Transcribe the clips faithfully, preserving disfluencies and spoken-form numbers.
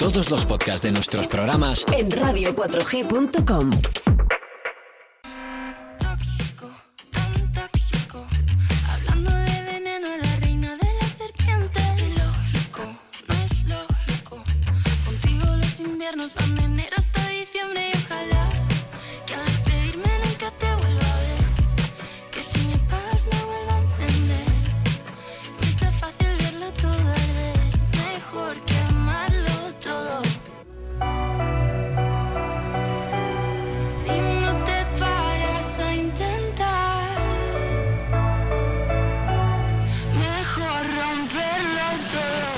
Todos los podcasts de nuestros programas en radio cuatro g punto com. Nos van de enero hasta diciembre y ojalá que al despedirme nunca te vuelva a ver, que si me pagas me vuelva a encender, me está fácil verlo todo arder, mejor quemarlo todo. Si no te paras a intentar, mejor romperlo todo.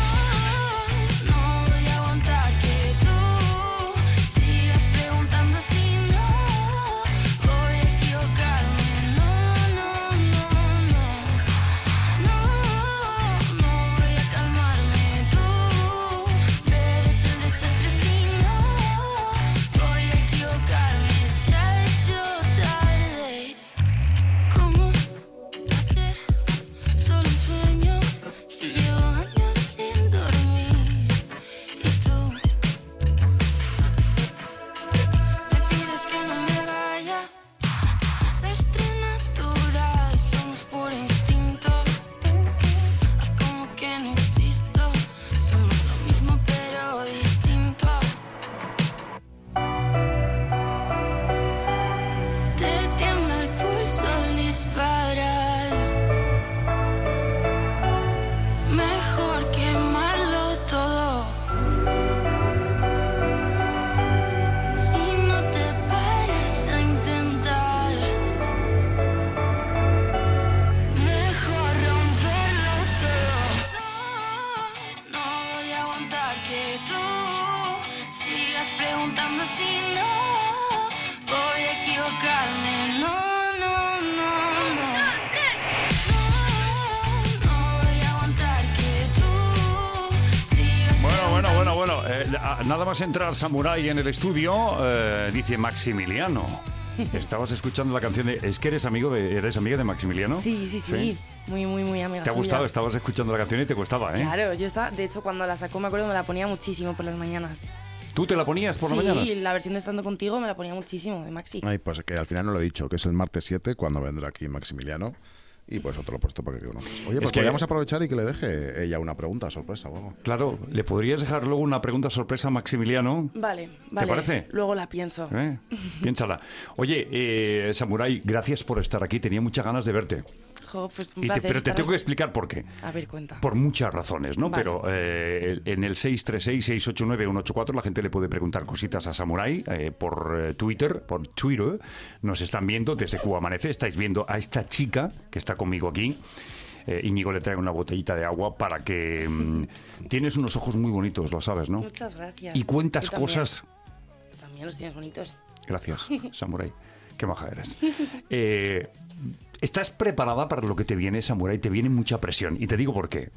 Nada más entrar Samurai en el estudio, eh, dice Maximiliano. Estabas escuchando la canción de... ¿Es que eres amigo de, eres amiga de Maximiliano? Sí, sí, sí. ¿Sí? Muy, muy, muy amiga. ¿Te ha gustado? Estabas escuchando la canción y te gustaba, ¿eh? Claro, yo estaba... De hecho, cuando la sacó, me acuerdo, me la ponía muchísimo por las mañanas. ¿Tú te la ponías por sí, la mañana? Sí, la versión de Estando Contigo me la ponía muchísimo, de Maxi. Ay, pues que al final no lo he dicho, que es el martes siete, cuando vendrá aquí Maximiliano. Y pues otro lo he puesto para que conozcas. Oye, pues es que podríamos aprovechar y que le deje ella una pregunta sorpresa o algo. Claro, ¿le podrías dejar luego una pregunta sorpresa a Maximiliano? Vale, vale. ¿Te parece? Luego la pienso. ¿Eh? Piénsala. Oye, eh, Samurai, gracias por estar aquí. Tenía muchas ganas de verte. Jo, pues un y te, placer pero te estar tengo que aquí. explicar por qué. A ver, cuenta. Por muchas razones, ¿no? Vale. Pero eh, en el seis tres seis, seis ocho nueve, uno ocho cuatro la gente le puede preguntar cositas a Samurai eh, por eh, Twitter, por Twitter. Nos están viendo desde Cuba Amanece. Estáis viendo a esta chica que está conmigo aquí. Eh, Íñigo le trae una botellita de agua para que... Mmm, tienes unos ojos muy bonitos, lo sabes, ¿no? Muchas gracias. Y cuentas también, cosas... También los tienes bonitos. Gracias, Samurai. Qué maja eres. Eh... ¿Estás preparada para lo que te viene, Samurai? Te viene mucha presión. Y te digo por qué.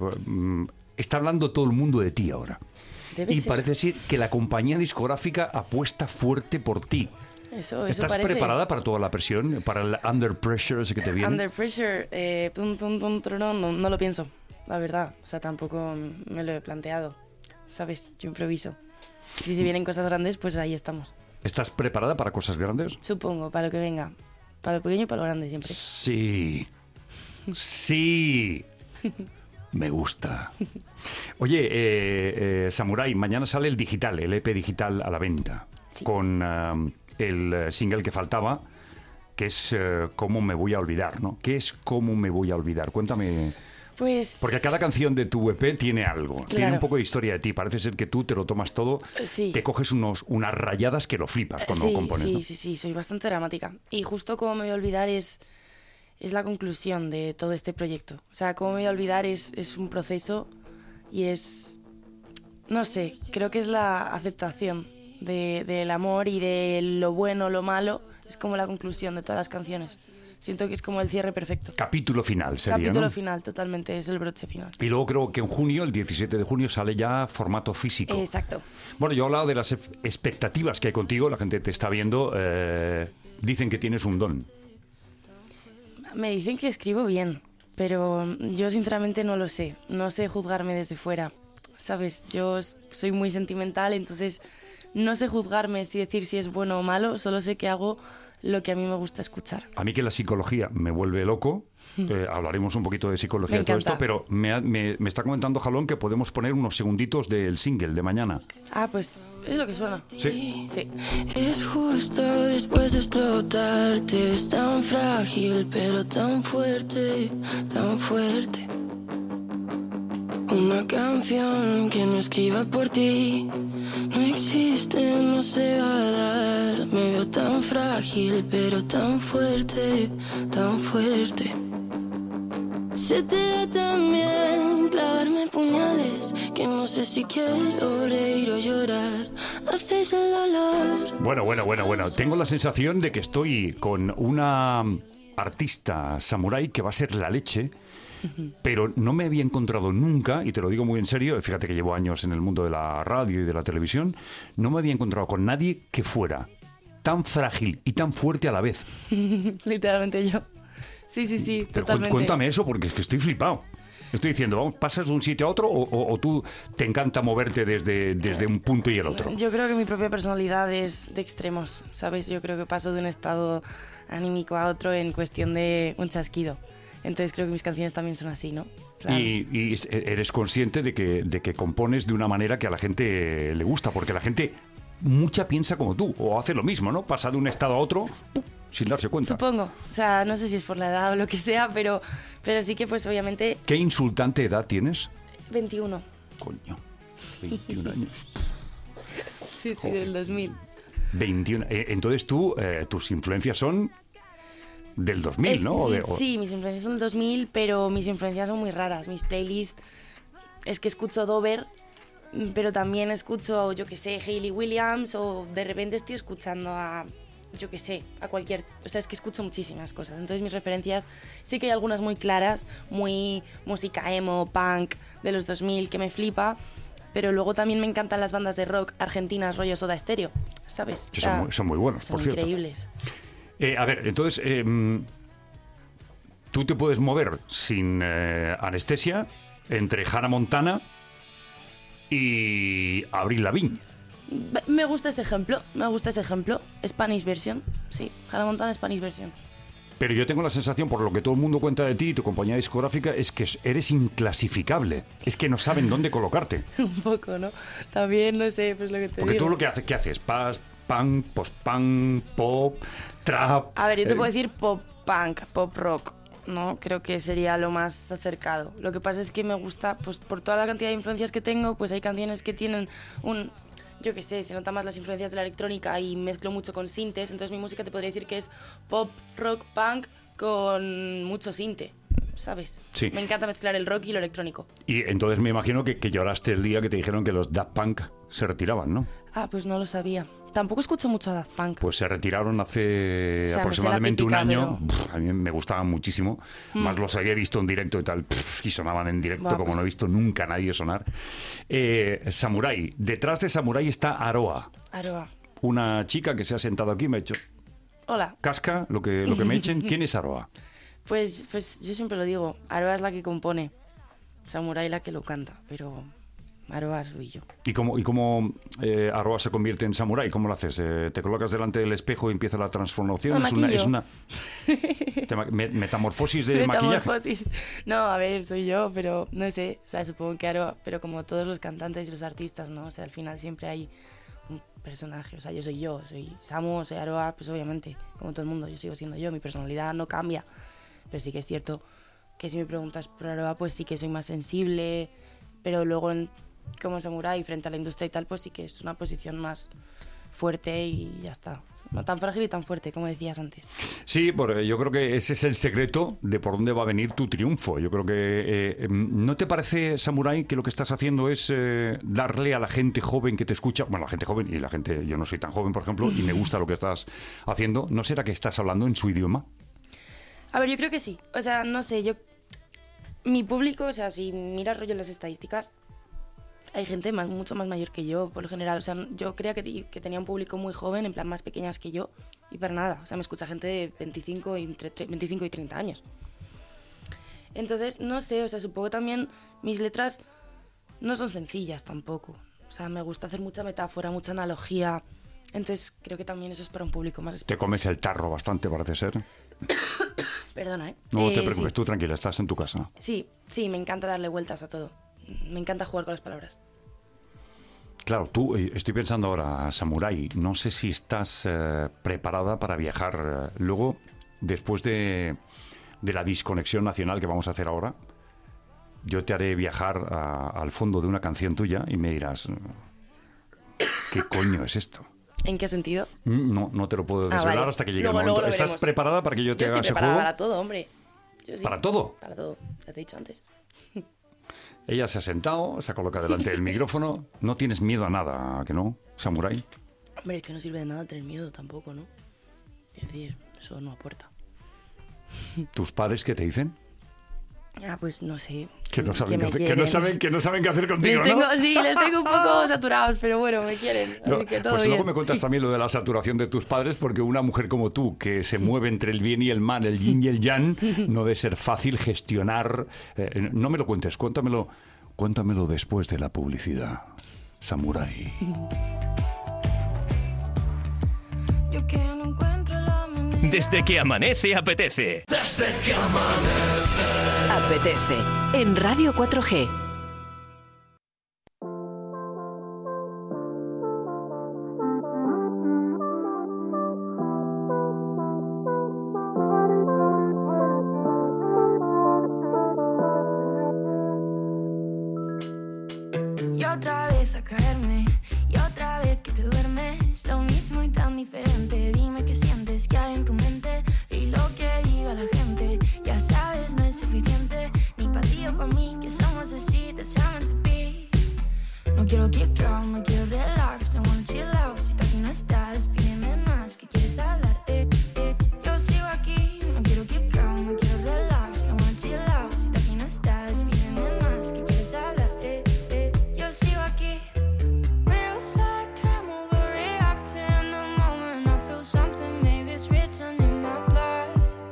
Está hablando todo el mundo de ti ahora. Debe y ser. parece ser que la compañía discográfica apuesta fuerte por ti. Eso, eso ¿Estás parece. preparada para toda la presión? ¿Para el under pressure ese que te viene? Under pressure, eh, tum, tum, tum, trum, no, no lo pienso, la verdad. O sea, tampoco me lo he planteado. ¿Sabes? Yo improviso. Si se vienen cosas grandes, pues ahí estamos. ¿Estás preparada para cosas grandes? Supongo, para lo que venga. Para lo pequeño y para lo grande siempre. Sí. Sí. Me gusta. Oye, eh, eh, Samurai, mañana sale el digital, el E P digital a la venta. Sí. Con uh, el single que faltaba, que es uh, Cómo me voy a olvidar, ¿no? ¿Qué es Cómo me voy a olvidar? Cuéntame. Pues... Porque cada canción de tu E P tiene algo, claro. Tiene un poco de historia de ti. Parece ser que tú te lo tomas todo, sí. Te coges unos, unas rayadas que lo flipas cuando sí, compones, sí, ¿no? Sí, sí, soy bastante dramática. Y justo Cómo me voy a olvidar es, es la conclusión de todo este proyecto. O sea, Cómo me voy a olvidar es, es un proceso y es... No sé, creo que es la aceptación de, del amor y de lo bueno, lo malo. Es como la conclusión de todas las canciones. Siento que es como el cierre perfecto. Capítulo final sería, Capítulo ¿no? final, totalmente, es el broche final. Y luego creo que en junio, el diecisiete de junio, sale ya formato físico. Exacto. Bueno, yo he hablado de las expectativas que hay contigo, la gente te está viendo, eh, dicen que tienes un don. Me dicen que escribo bien, pero yo sinceramente no lo sé, no sé juzgarme desde fuera. ¿sabes? Yo soy muy sentimental, entonces no sé juzgarme si decir si es bueno o malo, solo sé que hago lo que a mí me gusta escuchar. A mí que la psicología me vuelve loco, eh, hablaremos un poquito de psicología y todo esto, pero me, ha, me, me está comentando Jalón que podemos poner unos segunditos del single de mañana. Ah, pues es lo que suena. Sí. Sí. Es justo después de explotarte, es tan frágil pero tan fuerte, tan fuerte. Una canción que no escriba por ti no existe, no se va a dar. Me veo tan frágil pero tan fuerte, tan fuerte. Se te da tan bien clavarme puñales que no sé si quiero reír o llorar. Haces el dolor. Bueno, bueno, bueno, bueno. Tengo la sensación de que estoy con una artista samurái que va a ser la leche. Pero no me había encontrado nunca, y te lo digo muy en serio, fíjate que llevo años en el mundo de la radio y de la televisión, no me había encontrado con nadie que fuera tan frágil y tan fuerte a la vez. Literalmente yo. Sí, sí, sí, Pero totalmente. cuéntame eso, porque es que estoy flipado. Estoy diciendo, vamos, ¿pasas de un sitio a otro o, o, o tú te encanta moverte desde, desde un punto y el otro? Yo creo que mi propia personalidad es de extremos, ¿sabes? Yo creo que paso de un estado anímico a otro en cuestión de un chasquido. Entonces creo que mis canciones también son así, ¿no? Claro. Y, y eres consciente de que, de que compones de una manera que a la gente le gusta, porque la gente mucha piensa como tú, o hace lo mismo, ¿no? Pasa de un estado a otro ¡pum!, sin darse cuenta. Supongo. O sea, no sé si es por la edad o lo que sea, pero, pero sí que pues obviamente... ¿Qué insultante edad tienes? veintiuno. Coño, veintiún años. Sí, sí, Joder. del dos mil. veintiuno. Eh, Entonces tú, eh, tus influencias son... del dos mil, Es- ¿no? O de- o- Sí, mis influencias son del dos mil, pero mis influencias son muy raras. Mis playlists, es que escucho Dover, pero también escucho, yo qué sé, Hayley Williams, o de repente estoy escuchando a, yo qué sé, a cualquier... O sea, es que escucho muchísimas cosas. Entonces mis referencias, sí que hay algunas muy claras, muy música emo, punk, de los dos mil, que me flipa, pero luego también me encantan las bandas de rock argentinas, rollo Soda Stereo, ¿sabes? Que son muy- son muy buenos, son por cierto. increíbles. Eh, a ver, entonces, eh, tú te puedes mover sin eh, anestesia entre Hannah Montana y Avril Lavigne. Me gusta ese ejemplo, me gusta ese ejemplo. Spanish version, sí. Hannah Montana, Spanish version. Pero yo tengo la sensación, por lo que todo el mundo cuenta de ti y tu compañía discográfica, es que eres inclasificable. Es que no saben dónde colocarte. Un poco, ¿no? También, no sé, pues lo que te Porque digo. tú lo que haces, ¿qué haces? Pas, punk, post-punk, pop, trap... A ver, yo te eh, puedo decir pop punk, pop rock, ¿no? Creo que sería lo más acercado. Lo que pasa es que me gusta, pues por toda la cantidad de influencias que tengo, pues hay canciones que tienen un... Yo qué sé, se nota más las influencias de la electrónica y mezclo mucho con sintes, entonces mi música te podría decir que es pop, rock, punk con mucho sinte, ¿sabes? Sí. Me encanta mezclar el rock y lo electrónico. Y entonces me imagino que, que lloraste el día que te dijeron que los Daft Punk se retiraban, ¿no? Ah, pues no lo sabía. Tampoco escucho mucho a Daft Punk. Pues se retiraron hace O sea, aproximadamente me sé la un típica, año. pero- Pff, a mí me gustaban muchísimo. Más los había visto en directo y tal. Pff, y sonaban en directo Buah, como pues- no he visto nunca a nadie sonar. Eh, Samurai. Detrás de Samurai está Aroa. Aroa. Una chica que se ha sentado aquí y me ha hecho Hola. casca, lo que, lo que me echen. ¿Quién es Aroa? Pues, pues yo siempre lo digo, Aroa es la que compone, Samurai la que lo canta, pero Aroa soy yo. ¿Y cómo, y cómo eh, Aroa se convierte en Samurai? ¿Cómo lo haces? Eh, ¿Te colocas delante del espejo y empieza la transformación? Me ¿Es una, maquillo. es una te ma- me- metamorfosis de maquillaje? Metamorfosis. No, a ver, soy yo, pero no sé, o sea, supongo que Aroa, pero como todos los cantantes y los artistas, ¿no? O sea, al final siempre hay un personaje, o sea, yo soy yo, soy Samu, soy Aroa, pues obviamente, como todo el mundo, yo sigo siendo yo, mi personalidad no cambia, pero sí que es cierto que si me preguntas por Aroa, pues sí que soy más sensible, pero luego en- como Samurai frente a la industria y tal, pues sí que es una posición más fuerte y ya está. No tan frágil y tan fuerte, como decías antes. Sí, porque yo creo que ese es el secreto de por dónde va a venir tu triunfo. Yo creo que... eh, ¿no te parece, Samurai, que lo que estás haciendo es eh, darle a la gente joven que te escucha, bueno, la gente joven y la gente... Yo no soy tan joven, por ejemplo, y me gusta lo que estás haciendo. ¿No será que estás hablando en su idioma? A ver, yo creo que sí. O sea, no sé, yo... Mi público, o sea, si miras rollo en las estadísticas, hay gente más, mucho más mayor que yo, por lo general. O sea, yo creía que, ti- que tenía un público muy joven, en plan más pequeñas que yo, y para nada. O sea, me escucha gente de veinticinco y, entre tre- veinticinco y treinta años. Entonces, no sé, o sea, supongo también mis letras no son sencillas tampoco. O sea, me gusta hacer mucha metáfora, mucha analogía. Entonces creo que también eso es para un público más específico. Te comes el tarro bastante, parece ser. Perdona, ¿eh? No eh, te preocupes, sí. tú tranquila, estás en tu casa. Sí, sí, me encanta darle vueltas a todo. Me encanta jugar con las palabras. Claro, tú, eh, estoy pensando ahora, Samurai, no sé si estás eh, preparada para viajar eh, luego, después de, de la desconexión nacional que vamos a hacer ahora. Yo te haré viajar a- al fondo de una canción tuya y me dirás, ¿qué coño es esto? ¿En qué sentido? Mm, No, no te lo puedo Ah, desvelar vale. hasta que llegue Luego- el luego momento. lo ¿Estás veremos. preparada para que yo te Yo haga estoy ese preparada juego? para todo, hombre. Yo sí. ¿Para todo? Para todo, ya te he dicho antes. Ella se ha sentado, se ha colocado delante del micrófono. ¿No tienes miedo a nada, ¿a que no, Samurai? Hombre, es que no sirve de nada tener miedo tampoco, ¿no? Es decir, eso no aporta. ¿Tus padres qué te dicen? Ah, pues no sé. Que no saben, me qué, hacer, que no quieren. saben, que no saben qué hacer contigo, Les tengo, ¿no? sí, les tengo un poco saturados, pero bueno, me quieren. Así No, que todo pues bien. luego me cuentas también lo de la saturación de tus padres, porque una mujer como tú, que se mueve entre el bien y el mal, el yin y el yang, no debe ser fácil gestionar. Eh, no me lo cuentes, cuéntamelo, cuéntamelo después de la publicidad, Samurai. Yo que no encuentro la manera. Desde que amanece, apetece. Apetece. En Radio cuatro G. Y otra vez a caerme, y otra vez que te duermes. Lo mismo y tan diferente. Dime qué sientes, qué hay en tu mente. Y lo que diga la gente, ya sabes, no es suficiente. Ni para ti o para mí, que somos así, that's how meant to be. No quiero kick out, no quiero relax. No wanna chill out, si tú aquí no estás, pídeme más, que quieres hablar, eh, eh. Yo sigo aquí, no quiero kick out, no quiero relax. No wanna chill out, si tú aquí no estás, pídeme más, que quieres hablar, eh, eh. Yo sigo aquí. Feels like I'm overreacting the moment I feel something, maybe it's written in my blood.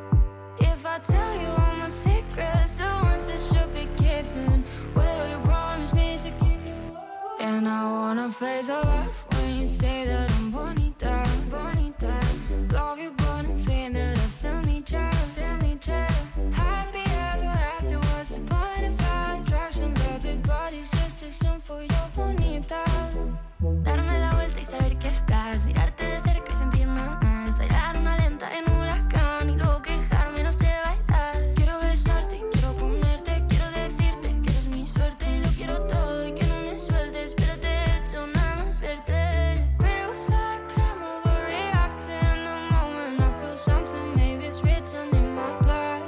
If I tell you all my secrets, the ones that should be keeping, will you promise me to keep? And I wanna face off when you say that I'm bonita, bonita. Love you, but I'm saying that I still need you, still need you. Happy ever after, what's the point of our attraction? Love big bodies just too soon for your bonita. Darme la vuelta y saber que estás, mirarte de cerca y sentirme más. Bailar una lenta en un huracán y luego quejarme, no sé bailar. Quiero besarte, quiero comerte, quiero decirte que eres mi suerte y lo quiero todo y que no me sueltes, pero te echo nada más verte. Feels like I'm overreacting the moment I feel something, maybe it's written in my blood.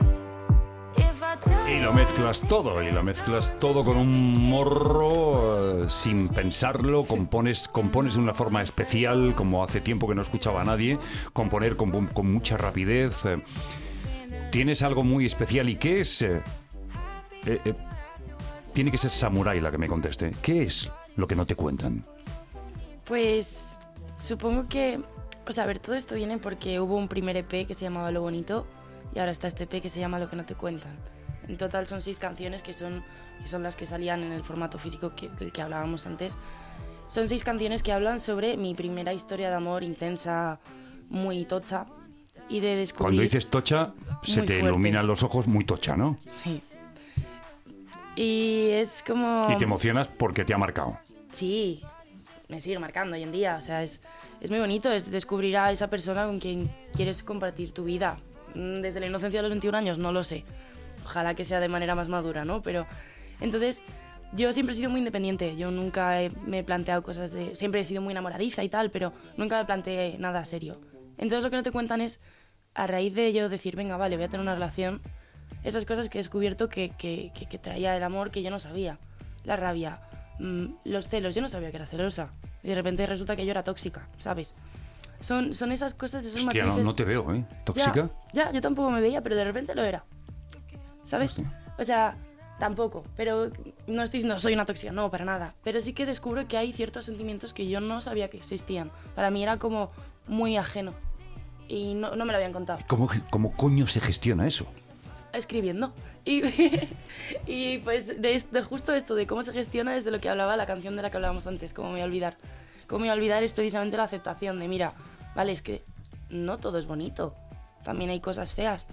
If I tell Y you lo mezclas todo, y lo mezclas todo con un morro, eh, sin pensarlo, compones, compones de una forma especial, como hace tiempo que no escuchaba a nadie, componer con, con mucha rapidez. eh. Tienes algo muy especial, ¿y qué es? Eh, eh, eh, tiene que ser Samurai la que me conteste. ¿Qué es lo que no te cuentan? Pues supongo que, o sea, a ver, todo esto viene porque hubo un primer E P que se llamaba Lo Bonito y ahora está este E P que se llama Lo que no te cuentan. En total son seis canciones que son, que son las que salían en el formato físico que, del que hablábamos antes. Son seis canciones que hablan sobre mi primera historia de amor intensa, muy tocha y de descubrir... Cuando dices tocha, se Muy te fuerte. iluminan los ojos, muy tocha, ¿no? Sí. Y es como... Y te emocionas porque te ha marcado. Sí, me sigue marcando hoy en día. O sea, es, es muy bonito, es descubrir a esa persona con quien quieres compartir tu vida. Mm, Desde la inocencia de los veintiún años, no lo sé. Ojalá que sea de manera más madura, ¿no? Pero, entonces, yo siempre he sido muy independiente. Yo nunca he- me he planteado cosas de... Siempre he sido muy enamoradiza y tal, pero nunca me planteé nada serio. Entonces, lo que no te cuentan es, a raíz de yo decir, venga, vale, voy a tener una relación, esas cosas que he descubierto que, que, que, que traía el amor que yo no sabía. La rabia, mm, los celos, yo no sabía que era celosa. Y de repente resulta que yo era tóxica, ¿sabes? Son, son esas cosas, esos Hostia, no, matices... no te veo, ¿eh? ¿Tóxica? Ya, ya, yo tampoco me veía, pero de repente lo era. ¿Sabes? Hostia. O sea, tampoco, pero no estoy diciendo soy una tóxica, no, para nada. Pero sí que descubro que hay ciertos sentimientos que yo no sabía que existían. Para mí era como muy ajeno y no, no me lo habían contado. ¿Cómo, ¿Cómo coño se gestiona eso? escribiendo. Y, y pues de, de justo esto, de cómo se gestiona, es de lo que hablaba la canción de la que hablábamos antes, cómo me voy a olvidar. Cómo me voy a olvidar es precisamente la aceptación de, mira, vale, es que no todo es bonito, también hay cosas feas.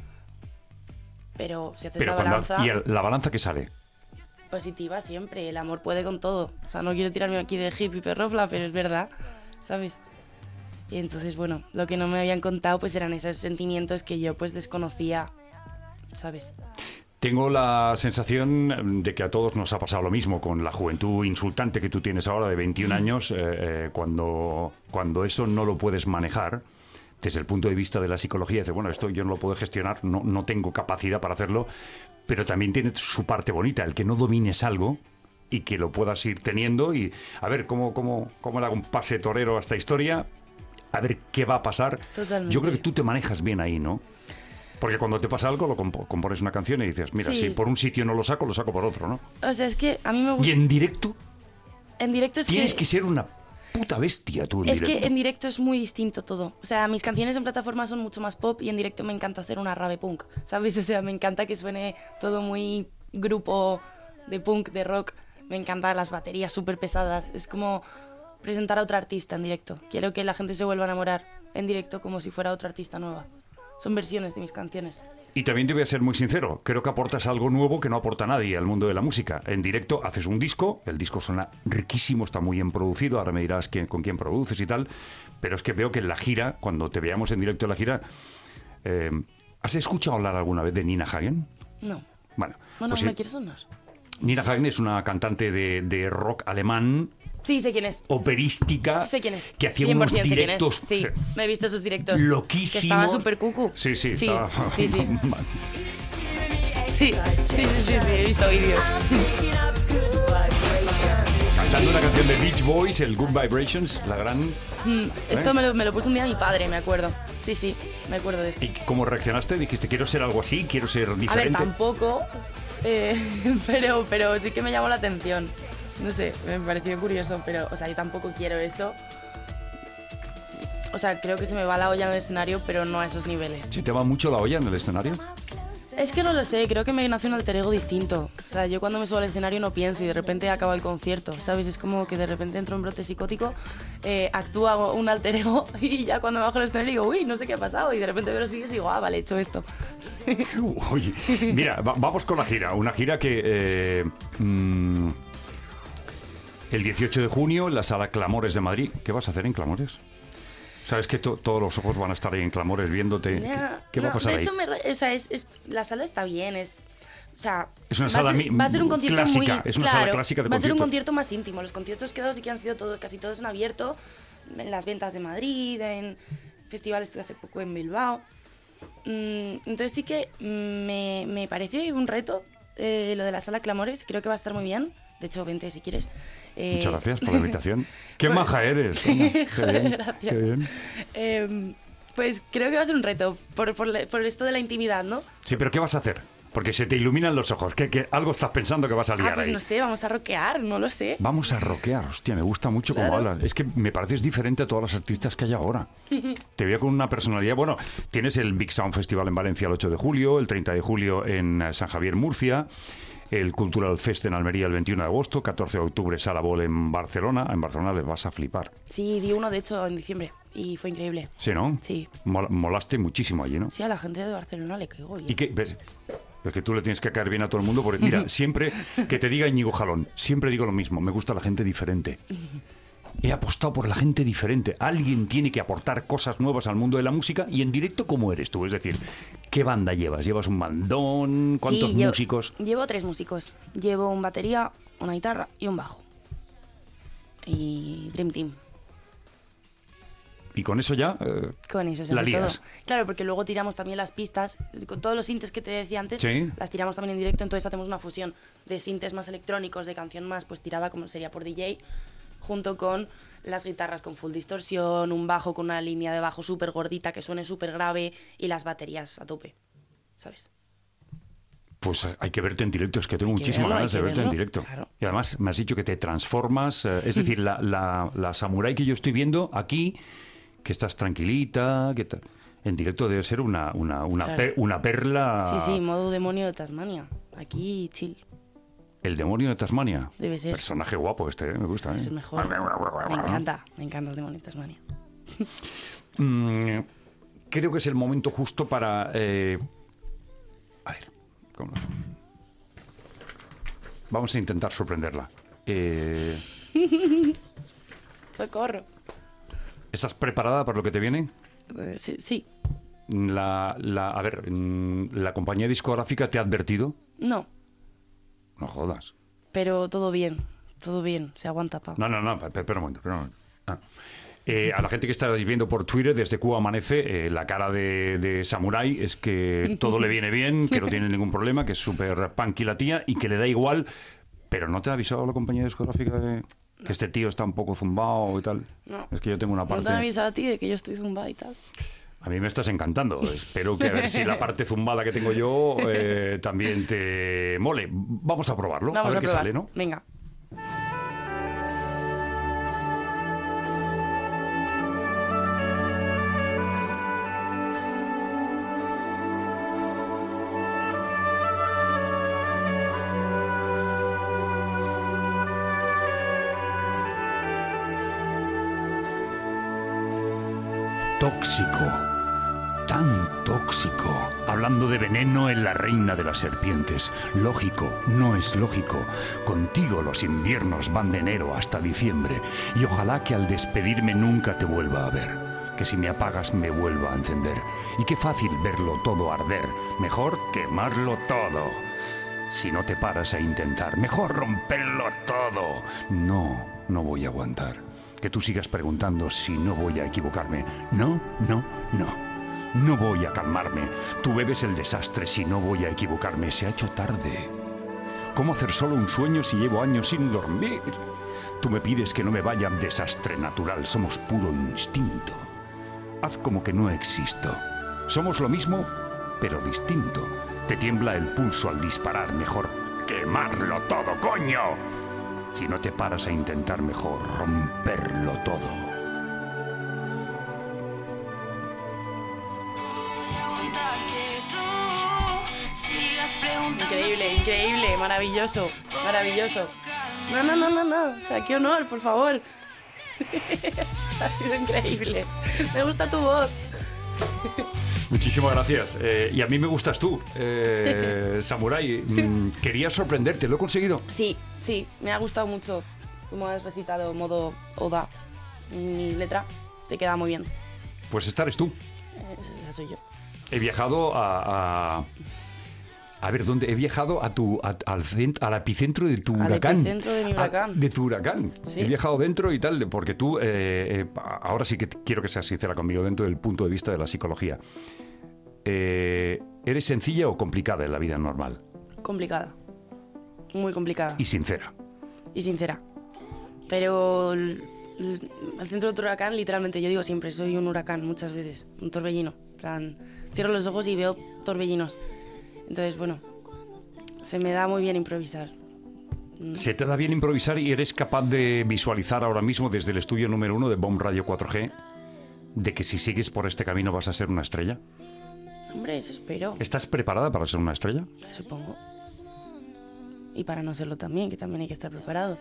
Pero si haces Pero la cuando, balanza... ¿Y el- la balanza que sale? Positiva siempre, el amor puede con todo. O sea, no quiero tirarme aquí de hippie perrofla, pero es verdad, ¿sabes? Y entonces, bueno, lo que no me habían contado pues eran esos sentimientos que yo pues desconocía, ¿sabes? Tengo la sensación de que a todos nos ha pasado lo mismo con la juventud insultante que tú tienes ahora de veintiún años, eh, eh, cuando, cuando eso no lo puedes manejar desde el punto de vista de la psicología, dices, bueno, esto yo no lo puedo gestionar, no, no tengo capacidad para hacerlo, pero también tiene su parte bonita, el que no domines algo y que lo puedas ir teniendo y a ver cómo, cómo, cómo le hago un pase torero a esta historia, a ver qué va a pasar. Totalmente. Yo creo que tú te manejas bien ahí, ¿no? Porque cuando te pasa algo, lo comp- compones una canción y dices, mira, Sí. si por un sitio no lo saco, lo saco por otro, ¿no? O sea, es que a mí me Y gusta... en directo En directo es tienes que... que ser una puta bestia tú en Es directo. que en directo es muy distinto todo. O sea, mis canciones en plataforma son mucho más pop y en directo me encanta hacer una rave punk, ¿sabes? O sea, me encanta que suene todo muy grupo de punk, de rock. Me encantan las baterías súper pesadas. Es como presentar a otra artista en directo. Quiero que la gente se vuelva a enamorar en directo como si fuera otra artista nueva. Son versiones de mis canciones. Y también te voy a ser muy sincero, creo que aportas algo nuevo que no aporta nadie al mundo de la música. En directo haces un disco, el disco suena riquísimo, está muy bien producido, ahora me dirás quién, con quién produces y tal, pero es que veo que en la gira, cuando te veamos en directo en la gira, eh, ¿has escuchado hablar alguna vez de Nina Hagen? No. Bueno, Bueno, pues ¿me sí, quieres sonar? Nina Hagen es una cantante de, de rock alemán, Sí, sé quién es. operística, Sé quién es. que hacía cien por unos ciento sé quién es. directos Sí, sí, me he visto sus directos. loquísimos. Que estaba súper cucu. Sí, sí, sí, estaba... Sí, sí. Sí, sí, sí, sí, sí, he visto vídeos. Cantando una canción de Beach Boys, el Good Vibrations, la gran... Mm, Esto ¿Eh? me lo, me lo puso un día mi padre, me acuerdo. Sí, sí, me acuerdo de esto. ¿Y cómo reaccionaste? Dijiste, quiero ser algo así, quiero ser A ver, diferente. tampoco, eh, pero, pero sí que me llamó la atención. No sé, me pareció curioso, pero, o sea, yo tampoco quiero eso. O sea, creo que se me va la olla en el escenario, pero no a esos niveles. ¿Se te va mucho la olla en el escenario? Es que no lo sé, creo que me nace un alter ego distinto. O sea, yo cuando me subo al escenario no pienso y de repente acaba el concierto, ¿sabes? Es como que de repente entro en brote psicótico, eh, actúa un alter ego y ya cuando me bajo al escenario digo, uy, no sé qué ha pasado. Y de repente veo los vídeos y digo, ah, vale, he hecho esto. Oye, mira, va- vamos con la gira. Una gira que... eh, mm, el dieciocho de junio en la sala Clamores de Madrid. ¿Qué vas a hacer en Clamores? ¿Sabes que to- todos los ojos van a estar ahí en Clamores viéndote? ¿Qué, Ya, qué va a no, pasar de ahí? hecho, me re- o sea, es, es- la sala está bien, es... O sea, Es una va sala a ser, mi- va a ser un concierto clásica, muy... es una claro, sala clásica de va a ser un concierto. concierto más íntimo. Los conciertos que he dado sí que han sido todo, casi todos en abierto, en las ventas de Madrid, en festivales, estuve hace poco en Bilbao. Mm, entonces sí que mm, me, me parece un reto eh, lo de la sala Clamores, creo que va a estar muy bien. De hecho, vente si quieres. Eh, Muchas gracias por la invitación. ¡Qué Pues- maja eres! Coño, qué bien, Gracias. qué bien. Eh, pues creo que va a ser un reto por, por, le- por esto de la intimidad, ¿no? Sí, pero ¿qué vas a hacer? Porque se te iluminan los ojos. ¿Qué, qué- algo estás pensando que vas a liar Ah, pues ahí? no sé, vamos a rockear, no lo sé. Vamos a rockear, hostia, me gusta mucho cómo Claro. hablas. Es que me pareces diferente a todas las artistas que hay ahora. Te veo con una personalidad. Bueno, tienes el Big Sound Festival en Valencia el ocho de julio, el treinta de julio en eh, San Javier, Murcia, el Cultural Fest en Almería el veintiuno de agosto, catorce de octubre Sala Bol en Barcelona. En Barcelona les vas a flipar. Sí, di uno de hecho en diciembre y fue increíble. ¿Sí, no? Sí. Mol- molaste muchísimo allí, ¿no? Sí, a la gente de Barcelona le caigo bien. ¿Y qué? ¿Ves? Es que tú le tienes que caer bien a todo el mundo porque, mira, siempre que te diga Íñigo Jalón, siempre digo lo mismo, me gusta la gente diferente. He apostado por la gente diferente. Alguien tiene que aportar cosas nuevas al mundo de la música y en directo, ¿cómo eres tú? Es decir, ¿qué banda llevas? ¿Llevas un bandón? ¿Cuántos Sí, llevo- músicos? Llevo tres músicos. Llevo un batería, una guitarra y un bajo. Y Dream Team. Y con eso ya... eh, Con eso La sobre lías. todo. Claro, porque luego tiramos también las pistas, con todos los sintes que te decía antes, Sí. las tiramos también en directo, entonces hacemos una fusión de sintes más electrónicos, de canción más pues tirada como sería por D J, junto con las guitarras con full distorsión, un bajo con una línea de bajo súper gordita que suene súper grave y las baterías a tope, ¿sabes? Pues eh, hay que verte en directo, es que tengo Hay que muchísimas verlo, ganas hay de que verte en verlo, directo. claro. Y además me has dicho que te transformas, eh, es decir, la, la, la samurái que yo estoy viendo aquí, que estás tranquilita, que ta- En directo debe ser una, una, una, Claro. per- una perla... Sí, sí, modo demonio de Tasmania. Aquí, chill. El demonio de Tasmania. Debe ser. Personaje guapo este, ¿eh? Me gusta. ¿eh? Es el mejor. Me encanta, me encanta el demonio de Tasmania. Mm, creo que es el momento justo para... eh, A ver, ¿cómo? Vamos a intentar sorprenderla. Eh, Socorro. ¿Estás preparada para lo que te viene? Eh, sí, sí. La, la, a ver, mm, ¿la compañía discográfica te ha advertido? No, No jodas. pero todo bien. Todo bien. Se aguanta, pa. No, no, no, pe- pe- espera un momento. Espera un momento. Ah. Eh, a la gente que está viendo por Twitter, desde Cuba Amanece, eh, la cara de, de Samurai es que todo le viene bien, que no tiene ningún problema, que es súper punky la tía y que le da igual. Pero ¿no te ha avisado la compañía discográfica de que este tío está un poco zumbado y tal? No. Es que yo tengo una ¿No parte... te han avisado a ti de que yo estoy zumbada y tal? A mí me estás encantando. Espero que a ver si la parte zumbada que tengo yo eh, también te mole. Vamos a probarlo, Vamos a ver a qué probar. sale, ¿no? Venga. Tóxico, tan tóxico. Hablando de veneno en la reina de las serpientes. Lógico, no es lógico. Contigo los inviernos van de enero hasta diciembre. Y ojalá que al despedirme nunca te vuelva a ver. Que si me apagas me vuelva a encender. Y qué fácil verlo todo arder. Mejor quemarlo todo. Si no te paras a intentar, mejor romperlo todo. No, no voy a aguantar. Que tú sigas preguntando si no voy a equivocarme. No, no, no. No voy a calmarme. Tú bebes el desastre si no voy a equivocarme. Se ha hecho tarde. ¿Cómo hacer solo un sueño si llevo años sin dormir? Tú me pides que no me vaya desastre natural. Somos puro instinto. Haz como que no existo. Somos lo mismo, pero distinto. Te tiembla el pulso al disparar. Mejor quemarlo todo, coño. Si no te paras a intentar, mejor romperlo todo. Increíble, increíble, maravilloso, maravilloso. No, no, no, no, no. O sea, qué honor, por favor. Ha sido increíble. Me gusta tu voz. Muchísimas gracias. Eh, y a mí me gustas tú, eh, Samurai. Mm, quería sorprenderte, ¿lo he conseguido? Sí, sí, me ha gustado mucho cómo has recitado modo Oda. Mi letra te queda muy bien. Pues esta eres tú. Eh, Esa soy yo. He viajado a... a... A ver, ¿dónde? He viajado a tu, a- al, cent- al epicentro de tu Al huracán. epicentro de mi A- huracán. de tu huracán. Sí. He viajado dentro y tal, porque tú, eh, eh, ahora sí que t- quiero que seas sincera conmigo dentro del punto de vista de la psicología. Eh, ¿Eres sencilla o complicada en la vida normal? Complicada. Muy complicada. Y sincera. Y sincera. Pero el, el- el centro de tu huracán, literalmente, yo digo siempre, soy un huracán muchas veces, un torbellino. En plan, cierro los ojos y veo torbellinos. Entonces, bueno, se me da muy bien improvisar. ¿Se te da bien improvisar y eres capaz de visualizar ahora mismo desde el estudio número uno de Bomb Radio cuatro G de que si sigues por este camino vas a ser una estrella? Hombre, eso espero, ¿Estás preparada para ser una estrella? supongo. Y para no serlo también, que también hay que estar preparado.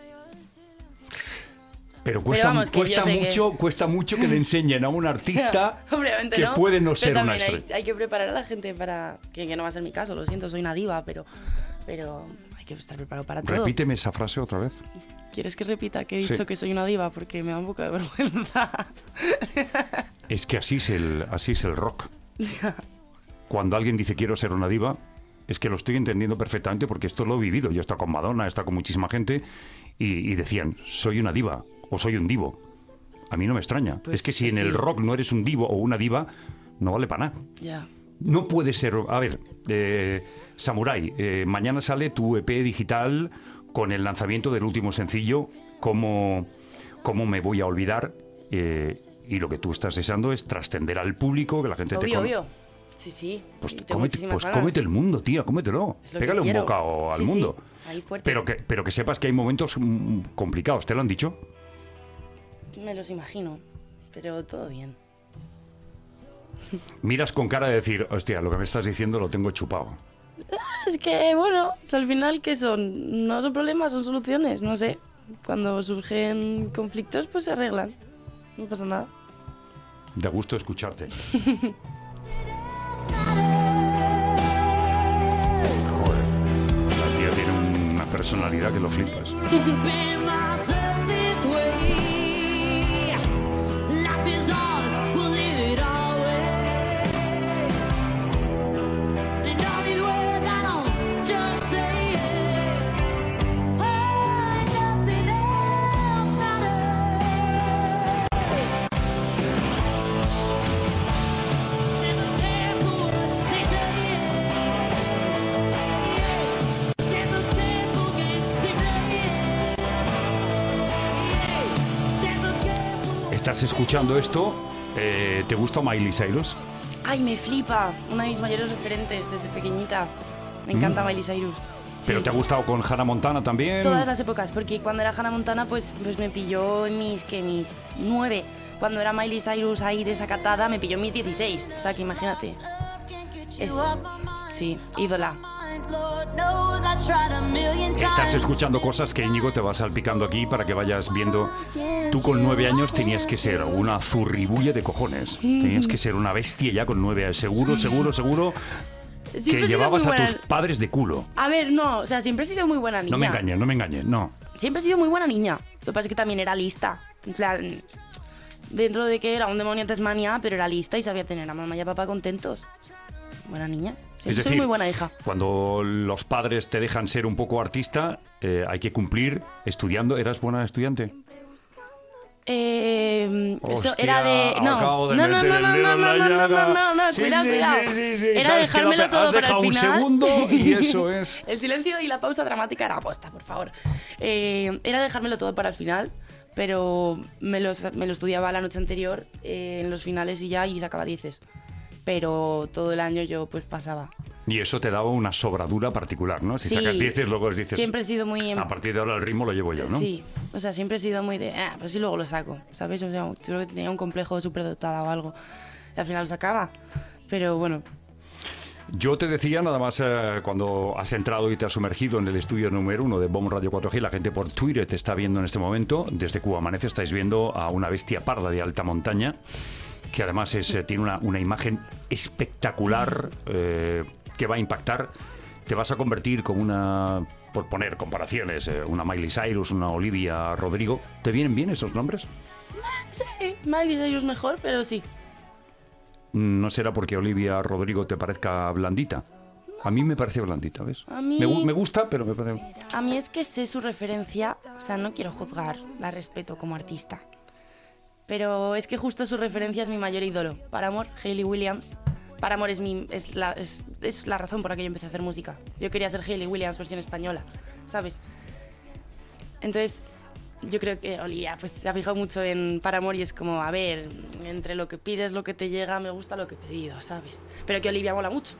Pero cuesta, vamos, que cuesta yo sé que- mucho, cuesta mucho que le enseñen a un artista Obviamente que no, puede no pero ser una también estrella. hay, hay que preparar a la gente para... Que, que no va a ser mi caso, lo siento, soy una diva, pero, pero hay que estar preparado para todo. Repíteme esa frase otra vez. ¿Quieres que repita que he dicho Sí. que soy una diva? Porque me da un poco de vergüenza. Es que así es el, así es el rock. Cuando alguien dice quiero ser una diva, es que lo estoy entendiendo perfectamente porque esto lo he vivido. Yo he estado con Madonna, he estado con muchísima gente y, y decían, soy una diva o soy un divo. A mí no me extraña. Pues es que si en sí. el rock no eres un divo o una diva, no vale para nada. Ya. No puede ser... A ver, eh, Samurai, eh, mañana sale tu E P digital con el lanzamiento del último sencillo, ¿Cómo, cómo me voy a olvidar? Eh, y lo que tú estás deseando es trascender al público, que la gente te Obvio, con- obvio. Sí, sí. Pues, y tengo cómete, muchísimas pues ganas. cómete el mundo, tía, cómetelo. Es lo que Pégale un quiero. bocado al Sí, sí, mundo. ahí fuerte. Pero que, pero que sepas que hay momentos mm, complicados, ¿te lo han dicho? Me los imagino, pero todo bien. Miras con cara de decir, hostia, lo que me estás diciendo lo tengo chupado. Es que, bueno, al final, ¿qué son? No son problemas, son soluciones, no sé. Cuando surgen conflictos, pues se arreglan. No pasa nada. Da gusto escucharte. Joder, la tía tiene una personalidad que lo flipas. ¿Estás escuchando esto? Eh, ¿Te gusta Miley Cyrus? Ay, me flipa. Una de mis mayores referentes desde pequeñita. Me encanta mm. Miley Cyrus. ¿Pero sí. te ha gustado con Hannah Montana también? Todas las épocas, porque cuando era Hannah Montana, pues, pues me pilló en mis, ¿qué? mis nueve. Cuando era Miley Cyrus ahí desacatada, me pilló en mis dieciséis. O sea, que imagínate. Es, sí, ídola. Estás escuchando cosas que, Íñigo, te va salpicando aquí para que vayas viendo. Tú con nueve años tenías que ser una zurribulle de cojones. Tenías que ser una bestia ya con nueve años. Seguro, seguro, seguro que llevabas a tus padres de culo. A ver, no, o sea, siempre he sido muy buena niña. No me engañes, no me engañes, no. Siempre he sido muy buena niña. Lo que pasa es que también era lista. En plan, dentro de que era un demonio de Tasmania, pero era lista y sabía tener a mamá y a papá contentos. Buena niña. Sí, es soy decir, muy buena hija. Cuando los padres te dejan ser un poco artista, eh, hay que cumplir estudiando. ¿Eras buena estudiante? Eh, Hostia, eso era de... No, acabo de no, no, meter no, el no, dedo no, en la no, no, llaga. no, no, no, Sí, cuidado, sí, cuidado. sí, sí, sí. Era Sabes que dejármelo lo- todo has para dejado el un final. segundo y eso es... El silencio y la pausa dramática era aposta, por favor. Eh, era dejármelo todo para el final, pero me, los, me lo estudiaba la noche anterior, eh, en los finales y ya, y sacaba dieces. Pero todo el año yo pues pasaba. Y eso te daba una sobradura particular, ¿no? Si Sí, sacas dieces, luego dices... siempre he sido muy... A partir de ahora el ritmo lo llevo yo, ¿no? Sí, o sea, siempre he sido muy de... Ah, pues sí, luego lo saco, ¿sabes? O sea, creo que tenía un complejo de superdotada o algo. Y al final lo sacaba, pero bueno... Yo te decía, nada más eh, cuando has entrado y te has sumergido en el estudio número uno de Bomb Radio cuatro G, la gente por Twitter te está viendo en este momento. Desde Cuba Amanece estáis viendo a una bestia parda de alta montaña, que además es, eh, tiene una, una imagen espectacular eh, que va a impactar. Te vas a convertir como una, por poner comparaciones, eh, una Miley Cyrus, una Olivia Rodrigo. ¿Te vienen bien esos nombres? Sí, Miley Cyrus mejor, pero sí. ¿No será porque Olivia Rodrigo te parezca blandita? A mí me parece blandita, ¿ves? A mí- Me, gu- me gusta, pero me parece... A mí es que sé su referencia, o sea, no quiero juzgar, la respeto como artista. Pero es que justo su referencia es mi mayor ídolo. Paramore, Hayley Williams. Paramore es, mi, es, la, es, es la razón por la que yo empecé a hacer música. Yo quería ser Hayley Williams versión española, ¿sabes? Entonces, yo creo que Olivia pues, se ha fijado mucho en Paramore y es como, a ver, entre lo que pides, lo que te llega, me gusta lo que he pedido, ¿sabes? Pero que Olivia mola mucho.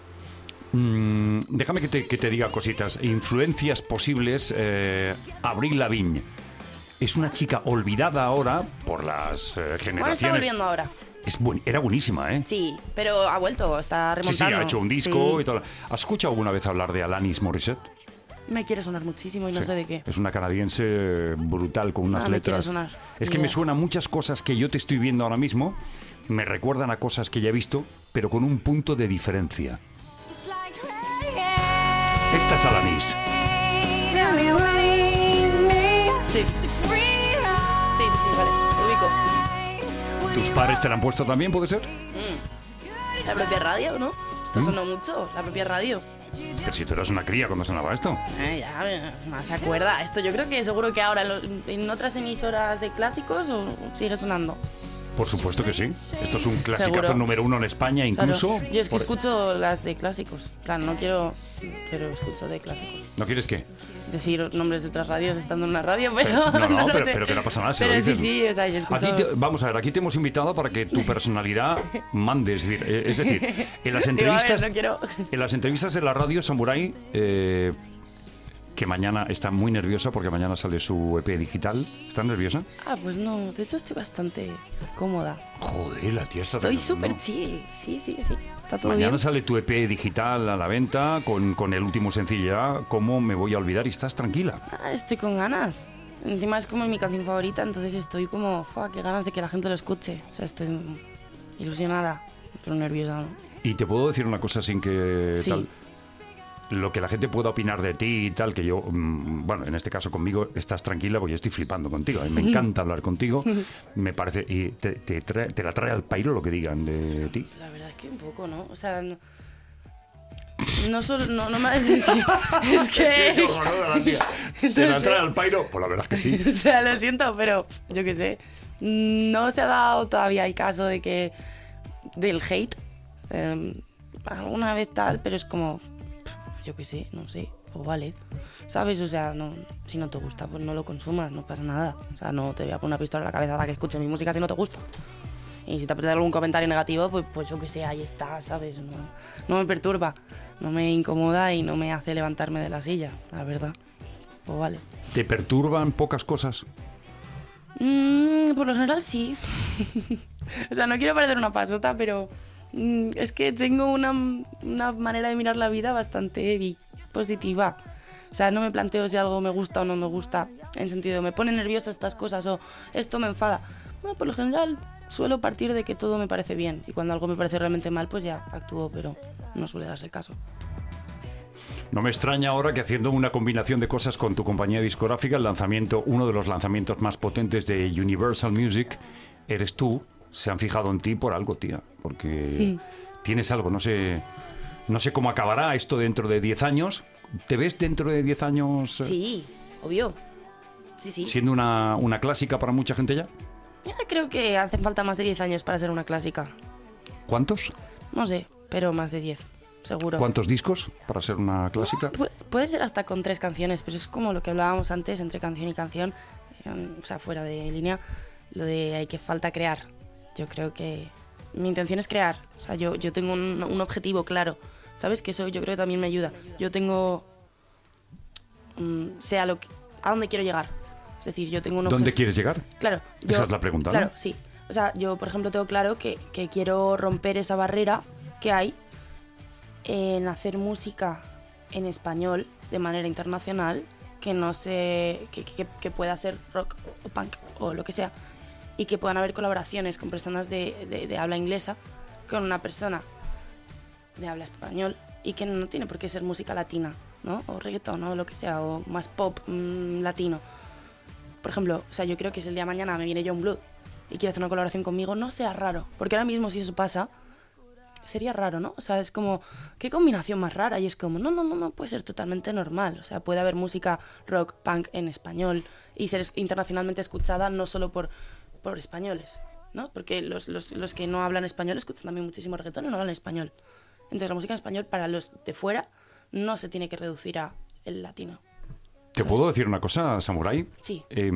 Mm, déjame que te, que te diga cositas. Influencias posibles. Eh, Avril Lavigne. Es una chica olvidada ahora por las eh, generaciones. Bueno, está volviendo ahora. Es buen, era buenísima, ¿eh? Sí, pero ha vuelto, está Sí, sí, remontando. ha hecho un disco Sí. y todo. ¿Has escuchado alguna vez hablar de Alanis Morissette? Me quiere sonar muchísimo y no Sí. sé de qué. Es una canadiense brutal con unas Ah, me quiere letras. sonar. Es Ni que me idea. suenan muchas cosas que yo te estoy viendo ahora mismo. Me recuerdan a cosas que ya he visto, pero con un punto de diferencia. Esta es Alanis. Sí. Sí, sí, sí, vale, te ubico. ¿Tus padres te la han puesto también, puede ser? La propia radio, ¿no? ¿Mm? Esto sonó mucho, la propia radio. Pero si tú eras una cría cuando sonaba esto. Eh, ya, eh, más se acuerda. Esto yo creo que seguro que ahora en, lo- en otras emisoras de clásicos o sigue sonando. Por supuesto que sí. Esto es un clasicazo Seguro. número uno en España, incluso. Claro. Yo es que por- escucho las de clásicos. Claro, no quiero, pero escucho de clásicos. ¿No quieres qué? Decir nombres de otras radios estando en una radio, pero... Pero- no, no, lo pero- sé. pero que no pasa nada, si Pero lo sí, dices. sí, o sea, yo escucho... Aquí te- vamos a ver, aquí te hemos invitado para que tu personalidad mande. Es decir, eh, es decir en las Digo, a ver, entrevistas, no quiero... en las entrevistas de la radio Samurai, eh, que mañana está muy nerviosa porque mañana sale su E P digital. ¿Estás nerviosa? Ah, pues no, de hecho estoy bastante cómoda. Joder, la tía está... Estoy de- súper no. chill, sí, sí, sí. Está todo Mañana bien. sale tu E P digital a la venta con, con el último sencillo ya, ¿Cómo me voy a olvidar? Y estás tranquila. Ah, estoy con ganas. Encima es como mi canción favorita, entonces estoy como, fuck, qué ganas de que la gente lo escuche. O sea, estoy ilusionada, pero nerviosa, ¿no? Y te puedo decir una cosa sin que Sí. tal... Lo que la gente pueda opinar de ti y tal, que yo, mm, bueno, en este caso conmigo, estás tranquila porque yo estoy flipando contigo. A mí me encanta hablar contigo. Me parece... Y te, te, trae- te la trae al pairo lo que digan de ti. La verdad es que un poco, ¿no? O sea, no... No solo... No, no me... Es que... Es que... ¿Te la trae al pairo? Pues la verdad es que sí. O sea, lo siento, pero yo qué sé. No se ha dado todavía el caso de que... Del hate. eh, alguna vez tal, pero es como... Yo qué sé, no sé. Pues vale. ¿Sabes? O sea, no, si no te gusta, pues no lo consumas, no pasa nada. O sea, no te voy a poner una pistola en la cabeza para que escuches mi música si no te gusta. Y si te apetece algún comentario negativo, pues, pues yo qué sé, ahí está, ¿sabes? No, no me perturba, no me incomoda y no me hace levantarme de la silla, la verdad. Pues vale. ¿Te perturban pocas cosas? Mm, por lo general sí. O sea, no quiero parecer una pasota, pero mm, es que tengo una, una manera de mirar la vida bastante vi- positiva. O sea, no me planteo si algo me gusta o no me gusta, en sentido, me pone nerviosa estas cosas o esto me enfada. Bueno, por lo general suelo partir de que todo me parece bien y cuando algo me parece realmente mal, pues ya actúo, pero no suele darse el caso. No me extraña ahora que haciendo una combinación de cosas con tu compañía discográfica, el lanzamiento, uno de los lanzamientos más potentes de Universal Music, eres tú. Se han fijado en ti por algo, tía, porque tienes algo, no sé, no sé cómo acabará esto dentro de diez años. ¿Te ves dentro de diez años eh, Sí, obvio. Sí, sí. siendo una, una clásica para mucha gente ya? Yo creo que hacen falta más de diez años para ser una clásica. ¿Cuántos? No sé, pero más de diez, seguro. ¿Cuántos discos para ser una clásica? Pu- puede ser hasta con tres canciones, pero es como lo que hablábamos antes, entre canción y canción, eh, o sea, fuera de línea, lo de hay que falta crear. Yo creo que mi intención es crear, o sea, yo, yo tengo un, un objetivo claro, ¿sabes? Que eso yo creo que también me ayuda. Yo tengo, mm, sea lo que, a dónde quiero llegar. Es decir, yo tengo un ¿Dónde objetivo. quieres llegar? Claro. Yo, Esa es la pregunta, ¿no? Claro, sí. O sea, yo, por ejemplo, tengo claro que, que quiero romper esa barrera que hay en hacer música en español de manera internacional, que no se, que, que, que pueda ser rock o punk o lo que sea, y que puedan haber colaboraciones con personas de, de, de habla inglesa con una persona de habla español y que no tiene por qué ser música latina, ¿no? O reggaetón o lo que sea, o más pop mmm, latino. Por ejemplo, o sea, yo creo que si el día de mañana me viene John Blood y quiere hacer una colaboración conmigo, no sea raro. Porque ahora mismo si eso pasa, sería raro, ¿no? O sea, es como, ¿qué combinación más rara? Y es como, no, no, no, no, puede ser totalmente normal. O sea, puede haber música rock, punk en español y ser internacionalmente escuchada no solo por, por españoles, ¿no? Porque los, los, los que no hablan español escuchan también muchísimo reggaetón y no hablan español. Entonces la música en español para los de fuera no se tiene que reducir a el latino. ¿Te ¿Sabes? puedo decir una cosa, Samurai? Sí. Eh,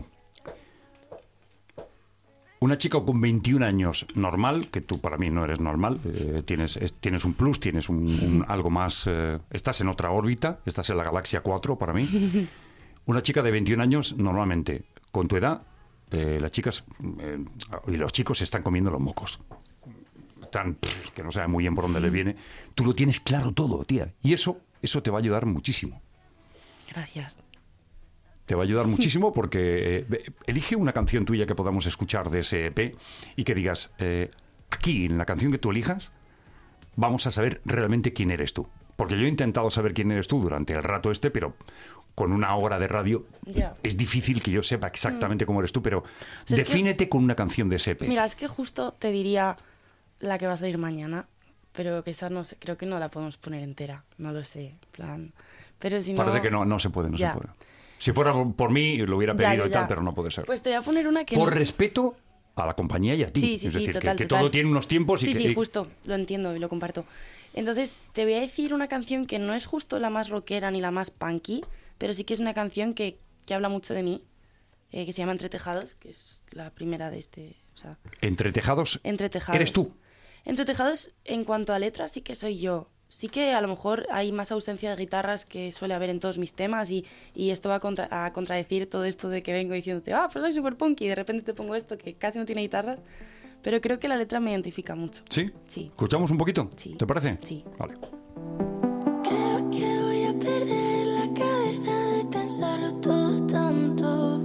una chica con veintiún años normal, que tú para mí no eres normal, eh, tienes, es- tienes un plus, tienes un, un algo más... eh, estás en otra órbita, estás en la galaxia cuatro para mí. Una chica de veintiún años, normalmente, con tu edad, eh, las chicas eh, y los chicos se están comiendo los mocos. Están, pff, que no saben muy bien por dónde le viene. Tú lo tienes claro todo, tía. Y eso, eso te va a ayudar muchísimo. Gracias. Te va a ayudar muchísimo porque eh, elige una canción tuya que podamos escuchar de ese E P y que digas, eh, aquí, en la canción que tú elijas, vamos a saber realmente quién eres tú. Porque yo he intentado saber quién eres tú durante el rato este, pero con una hora de radio Ya. es difícil que yo sepa exactamente cómo eres tú, pero sea, es que- defínete con una canción de ese E P. Mira, es que justo te diría la que va a salir mañana, pero que esa no sé, creo que no la podemos poner entera, no lo sé, en plan. Pero si no... Parece que no, no se puede, no Ya. se puede. Si fuera por, por mí, lo hubiera Ya, pedido ya, y tal, ya. pero no puede ser. Pues te voy a poner una que Por no- respeto a la compañía y a ti. Sí, sí, es sí, decir, que- total, que, total. todo tiene unos tiempos y Sí, que... sí, y- justo, lo entiendo y lo comparto. Entonces, te voy a decir una canción que no es justo la más rockera ni la más punky, pero sí que es una canción que, que habla mucho de mí, eh, que se llama Entre Tejados, que es la primera de este... O sea, Entre tejados, Entre Tejados. eres tú. Entre Tejados, en cuanto a letras, sí que soy yo. sí que a lo mejor hay más ausencia de guitarras que suele haber en todos mis temas y, y esto va a, contra, a contradecir todo esto de que vengo diciéndote, ah, pues soy súper punky y de repente te pongo esto que casi no tiene guitarras. Pero creo que la letra me identifica mucho. ¿Sí? Sí. ¿Escuchamos un poquito? Sí. ¿Te parece? Sí. Vale. Creo que voy a perder la cabeza de pensarlo todo tanto.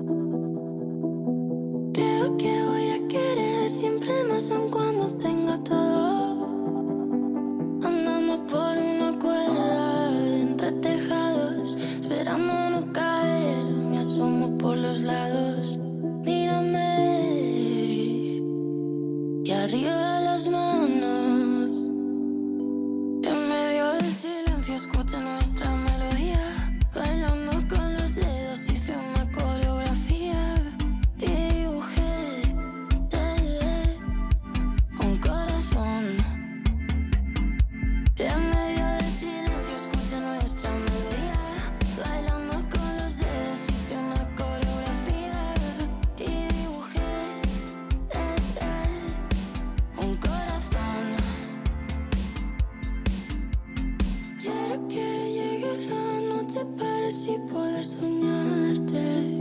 Creo que voy a querer siempre más aun cuando tenga todo. Andando por una cuerda entre tejados, esperando no caer, me asomo por los lados. Mírame y arriba de las manos, en medio del silencio escucha nuestra melodía, bailando con los dedos hice una coreografía y dibujé eh, eh, un corazón. En medio del silencio escucha nuestra melodía, bailando con los dedos hice una coreografía y dibujé eh, eh, un corazón. Quiero que llegue la noche para así poder soñarte.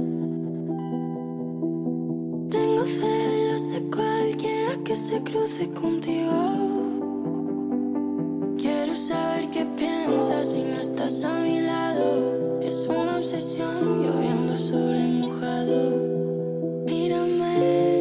Tengo celos de cualquiera que se cruce contigo. Quiero saber qué piensas si no estás a mi lado. Es una obsesión lloviendo sobre mojado. Mírame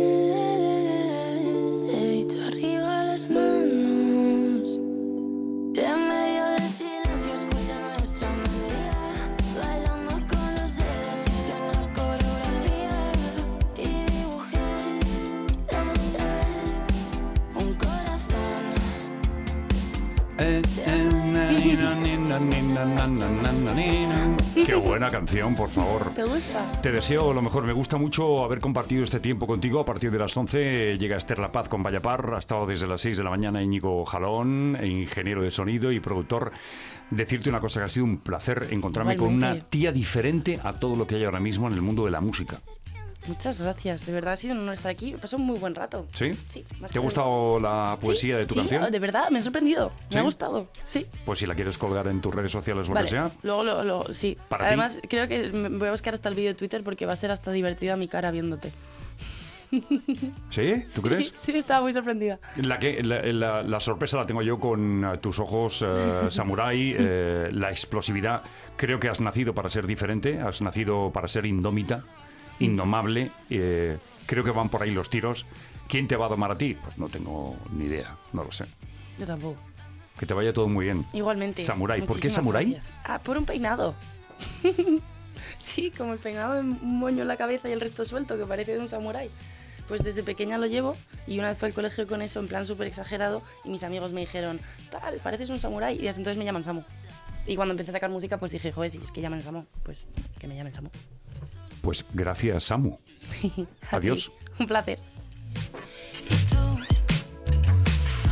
y tú arriba las manos. En medio del silencio escucha nuestra melodía, bailando con los dedos hice una coreografía y dibujé eh, eh, un corazón. Eh, eh, na, ni, na, ni, na, ni, na, na, na, na, na, ni, na. Qué buena canción, por favor. ¿Te gusta? Te deseo lo mejor. Me gusta mucho haber compartido este tiempo contigo. A partir de las once llega Esther La Paz con Vallapar. Ha estado desde las seis de la mañana Íñigo Jalón, ingeniero de sonido y productor. Decirte una cosa, que ha sido un placer encontrarme con Igualmente. una tía diferente a todo lo que hay ahora mismo en el mundo de la música. Muchas gracias, de verdad ha sido un honor estar aquí, me pasó un muy buen rato. ¿Sí? Sí. más ¿Te ha que- gustado la poesía Sí, de tu sí, canción? de verdad, me ha sorprendido, ¿Sí? me ha gustado, sí. Pues si la quieres colgar en tus redes sociales o lo Vale, que sea. luego lo, lo- sí. Para Además, creo que me voy a buscar hasta el vídeo de Twitter porque va a ser hasta divertida mi cara viéndote. ¿Sí? ¿Tú crees? Sí, sí, estaba muy sorprendida. La, que, la, la- la sorpresa la tengo yo con eh, tus ojos eh, samurái, eh, la explosividad. Creo que has nacido para ser diferente, has nacido para ser indómita, indomable. eh, creo que van por ahí los tiros. ¿Quién te va a domar a ti? Pues no tengo ni idea, no lo sé. Yo tampoco. Que te vaya todo muy bien. Igualmente. Samurái. ¿Por qué Muchísimas samurái? gracias. Ah, por un peinado. Sí, como el peinado de un moño en la cabeza y el resto suelto, que parece de un samurái. Pues desde pequeña lo llevo y una vez fui al colegio con eso en plan súper exagerado y mis amigos me dijeron, tal, pareces un samurái, y desde entonces me llaman Samu. Y cuando empecé a sacar música pues dije, joder, si es que llaman Samu, pues que me llamen Samu. Pues gracias, Samu. A ti. Adiós. Un placer.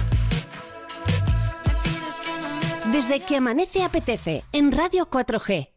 Desde que amanece apetece en Radio cuatro G.